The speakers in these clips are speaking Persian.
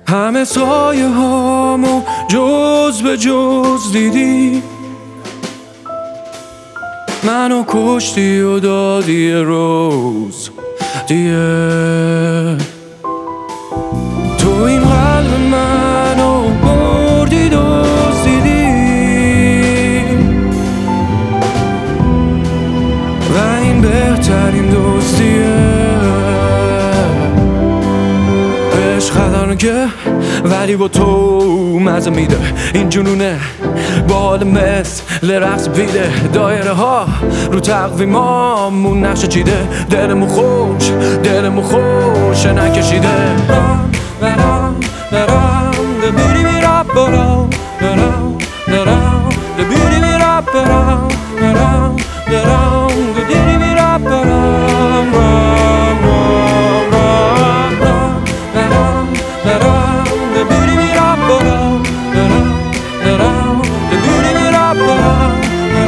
همه سایه هامو جز به جز دیدی، منو کشتی و دادی روز دیگه. تو این قلب منو بردی دزدیدی و این بهترین دزدیه. عشق خطرناکه ولی با تو مزه میده، این جنونه با حال مثل رقص بیده. دایره ها رو تقویمامون نقشه چیده، دلمو خوش نکشیده. برام ده بیری میرم برام ده بیری میرم برام ده دیری میرم برام ده بیری میرم برام ده بیری میرم برام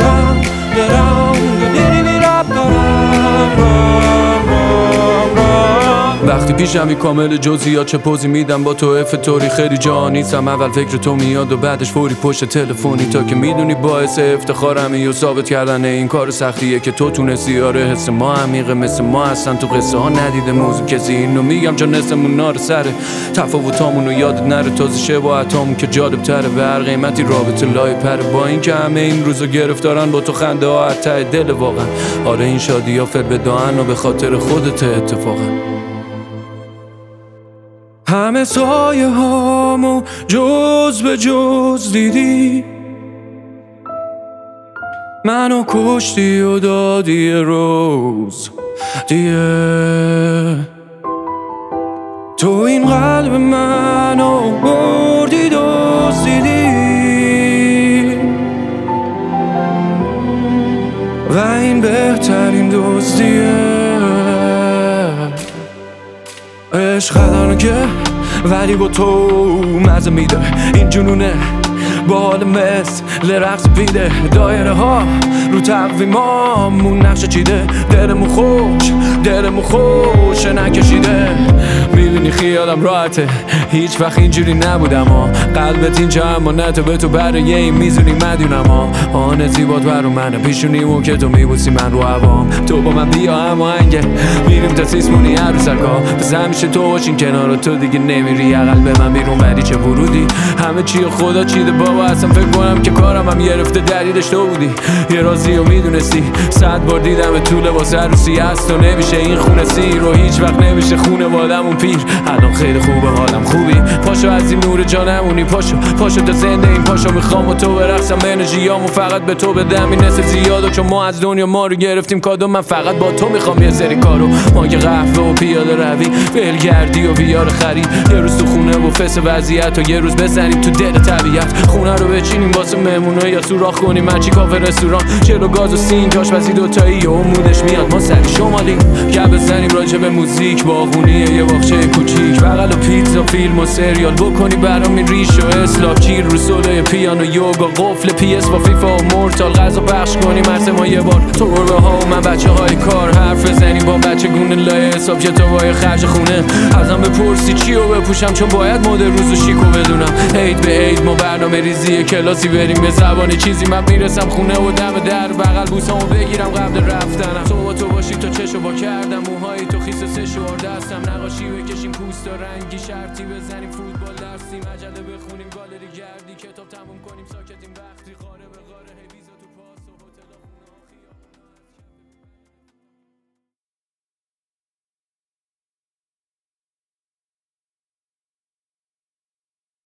ده دیری میرم برام. وقتی پیشمی کامل جزئیات چه پوزی میدم با تو طوری خیلی جا نیستم. اول فکر تو میاد و بعدش فوری پشت تلفنی، تا که میدونی باعث افتخارمی و ثابت کردن این کار سختیه که تو تونستی. آره حس ما عمیقه مثل ما هستن تو قصه ها ندیده موضوع کسی. اینو میگم چون نسمون نار سره تفاوتامونو یادت نره، تازه شباهتامون که جالب تره به هر قیمتی رابطه لای پره. با این که همه این روزا گرفتارن با تو خنده ها ته دل واقعا. آره این شادی ها فل بداهن و به خاطر خودت اتفاقا. همه سایه هامو جز به جز دیدی، منو کشتی و دادی روز دیگه. تو این قلب منو بردی دزدیدی و این بهترین دزدیه. عشق خطرناکه ولی با تو مزه میده، این جنونه با حال مثل رقص بیده. دایره ها رو تقویمامون نقشه چیده، دلمو خوش نکشیده. میدونی خیالم راحته هیچ وقت اینجوری نبودم ها، قلبت اینجا امانته به تو برای این میزونی مدیونم ها. آن زیبات برو منه پیشونیمو که تو میبوسی من رو هوام. تو با من بیا اما انگه میریم تا سیسمونی عروسکا، بس همیشه تو باشین کنار تو دیگه نمیری اقل به من بیرون ولی چه ورودی. همه چی خدا چیده بابا، اصلا فکر کنم که کارم هم گرفته دلیلش تو بودی. یه رازی رو میدونستی 100 بار دیدم تو لباس عروسی هست و نمیشه این خونه سیر و هیچ وقت نمیشه خونه وادمون پیر. الان خیلی خوبه حالم خوبی، پاشو از این نور جانمونی، پاشو تا زنده این پاشو میخوام و تو برقصم انرژیامو فقط به تو بدم. این نسل زیاده چون ما از دنیا ما رو گرفتیم کادو، من فقط با تو میخوام یه سری کارو. ما که قهوه و پیاده روی ولگردی و بیار خرید، یه روز تو خونه و فس وضعیت و یه روز بزنیم تو دل طبیعت. خونه رو بچینیم واسه مهمونا یا سوراخ کنیم هرچی کافه رستوران، چلو گاز و سین آشپزی دوتایی و مودش میاد ما سر شمالی. که بزنیم راجع به موزیک باغونیه یه باغچه کوچیک، بغل و پیتزا فیلم و سریال بکنی برام این ریش و اسلاک، کیر رو سولای پیانو یوگا قفل پی اس با فیفا و مورتال، غذا پخش کنیم هر ما یه بار توربه ها و من بچه های کار حرف بزنیم با بچه گونه لای حساب کتابای خرج خونه. ازم بپرسی چی رو بپوشم چون باید مد روز و شیکو بدونم. عید به عید ما برنامه ریزی کلاسی بریم به زبان چیزی، من میرسم خونه و دم در بغل بوسامو بگیرم قبل رفتنم. تو با تو باشی تا چشو با کردم موهای تو خیس و سه شوار دستم، نقاشی بکشیم پوست و رنگی شرطی بزنیم فوتبال درسیم عجله بخونیم گالری گردی.